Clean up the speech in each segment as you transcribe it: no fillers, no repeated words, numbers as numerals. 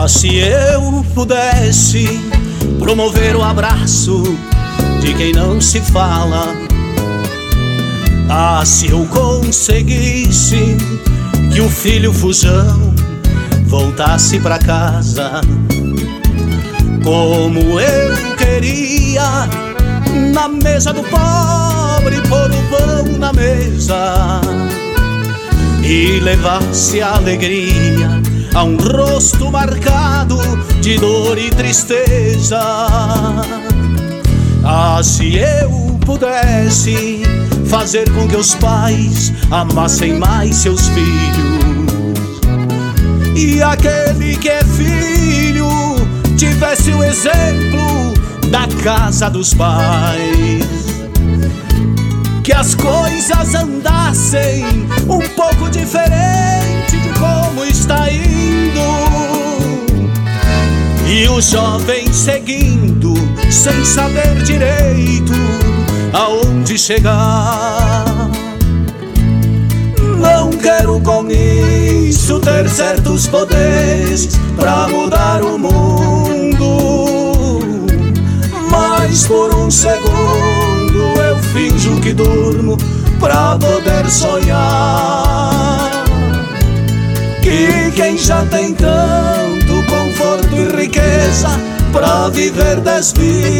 Ah, se eu pudesse promover o abraço de quem não se fala. Ah, se eu conseguisse que o filho fujão voltasse pra casa, como eu queria na mesa do pobre pôr o pão na mesa e levasse a alegria a um rosto marcado de dor e tristeza. Ah, se eu pudesse fazer com que os pais amassem mais seus filhos, e aquele que é filho tivesse o exemplo da casa dos pais, que as coisas andassem um pouco diferente de como está indo, e o jovem seguindo sem saber direito aonde chegar. Não quero com isso ter certos poderes pra mudar o mundo, mas por um segundo eu finjo que durmo pra poder sonhar que quem já tem tanto conforto e riqueza pra viver 10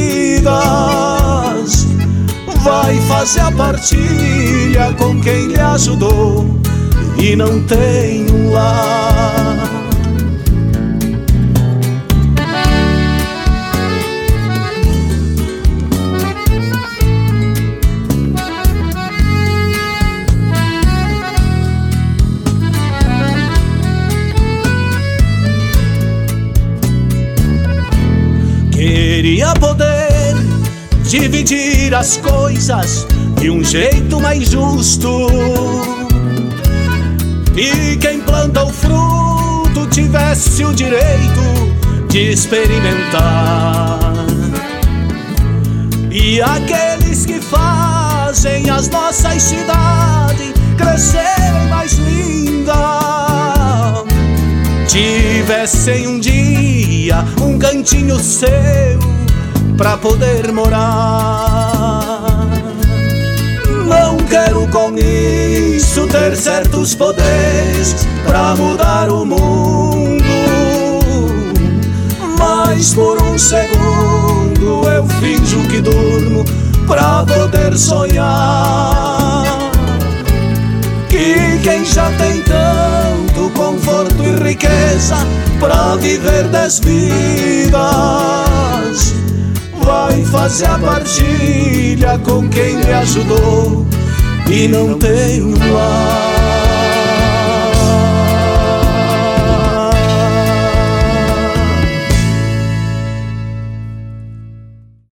vidas vai fazer a partilha com quem lhe ajudou e não tem um lar. Queria poder dividir as coisas de um jeito mais justo, e quem planta o fruto tivesse o direito de experimentar, e aqueles que fazem as nossas cidades crescerem mais lindas tivessem um dia um cantinho seu pra poder morar. Não quero com isso ter certos poderes pra mudar o mundo, mas por um segundo eu finjo que durmo pra poder sonhar que quem já tem tanto conforto e riqueza pra viver 10 vidas vai fazer a partilha com quem lhe ajudou e não tem um lar.